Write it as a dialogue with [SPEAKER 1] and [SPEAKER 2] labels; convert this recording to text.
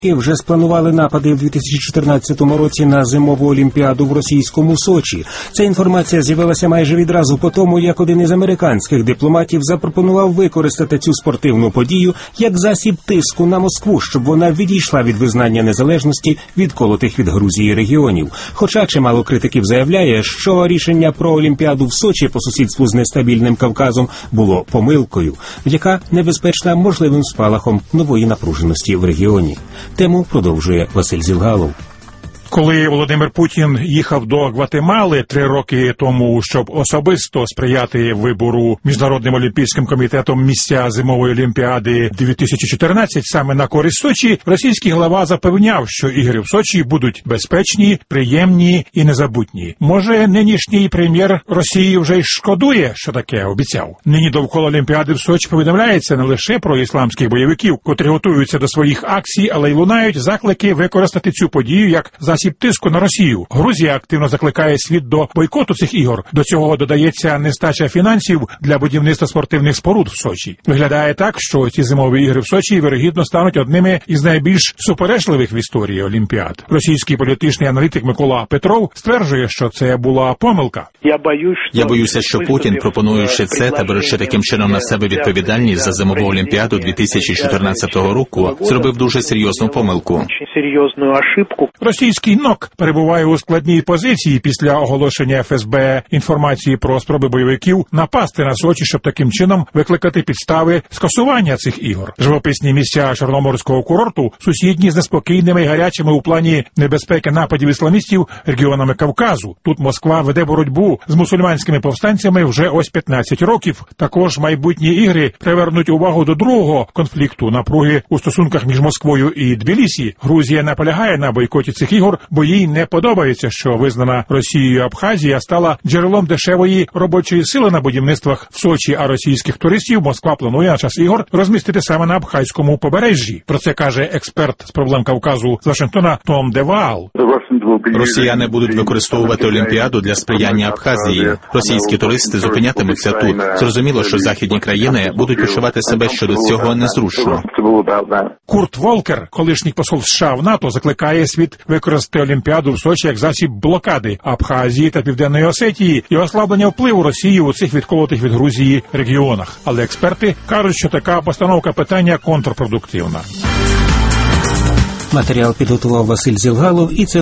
[SPEAKER 1] Вже спланували напади в 2014 році на зимову олімпіаду в російському Сочі. Ця інформація з'явилася майже відразу по тому, як один із американських дипломатів запропонував використати цю спортивну подію як засіб тиску на Москву, щоб вона відійшла від визнання незалежності відколотих від Грузії регіонів. Хоча чимало критиків заявляє, що рішення про олімпіаду в Сочі по сусідству з нестабільним Кавказом було помилкою, яка небезпечна можливим спалахом нової напруженості в регіоні. Тему продовжує Василь Зілгалов.
[SPEAKER 2] Коли Володимир Путін їхав до Гватемали 3 роки тому, щоб особисто сприяти вибору Міжнародним олімпійським комітетом місця зимової олімпіади 2014 саме на користь Сочі, російський глава запевняв, що ігри в Сочі будуть безпечні, приємні і незабутні. Може, нинішній прем'єр Росії вже й шкодує, що таке обіцяв? Нині довкола олімпіади в Сочі повідомляється не лише про ісламських бойовиків, котрі готуються до своїх акцій, але й лунають заклики використати цю подію як засіб тиску на Росію. Грузія активно закликає світ до бойкоту цих ігор. До цього додається нестача фінансів для будівництва спортивних споруд в Сочі. Виглядає так, що ці зимові ігри в Сочі, вірогідно, стануть одними із найбільш суперечливих в історії олімпіад. Російський політичний аналітик Микола Петров стверджує, що це була помилка.
[SPEAKER 3] Я боюся, що Путін, пропонуючи це та беручи таким чином на себе відповідальність за зимову олімпіаду 2014 року, зробив дуже серйозну помилку.
[SPEAKER 2] Російський НОК перебуває у складній позиції після оголошення ФСБ інформації про спроби бойовиків напасти на Сочі, щоб таким чином викликати підстави скасування цих ігор. Живописні місця Чорноморського курорту сусідні з неспокійними і гарячими у плані небезпеки нападів ісламістів регіонами Кавказу. Тут Москва веде боротьбу з мусульманськими повстанцями вже ось 15 років. Також майбутні ігри привернуть увагу до другого конфлікту, напруги у стосунках між Москвою і Тбілісі. Грузія наполягає на бойкоті цих ігор, бо їй не подобається, що визнана Росією Абхазія стала джерелом дешевої робочої сили на будівництвах в Сочі, а російських туристів Москва планує на час ігор розмістити саме на Абхазькому побережжі. Про це каже експерт з проблем Кавказу з Вашингтона Том Деваал.
[SPEAKER 3] Росіяни будуть використовувати Олімпіаду для сприяння Абхазії. Російські туристи зупинятимуться тут. Зрозуміло, що західні країни будуть почувати себе щодо цього незручно.
[SPEAKER 2] Курт Волкер, колишній посол США в НАТО, закликає світ використати Олімпіаду в Сочі як засіб блокади Абхазії та Південної Осетії і ослаблення впливу Росії у цих відколотих від Грузії регіонах. Але експерти кажуть, що така постановка питання контрпродуктивна.
[SPEAKER 1] Матеріал підготував Василь Зілгалов, і це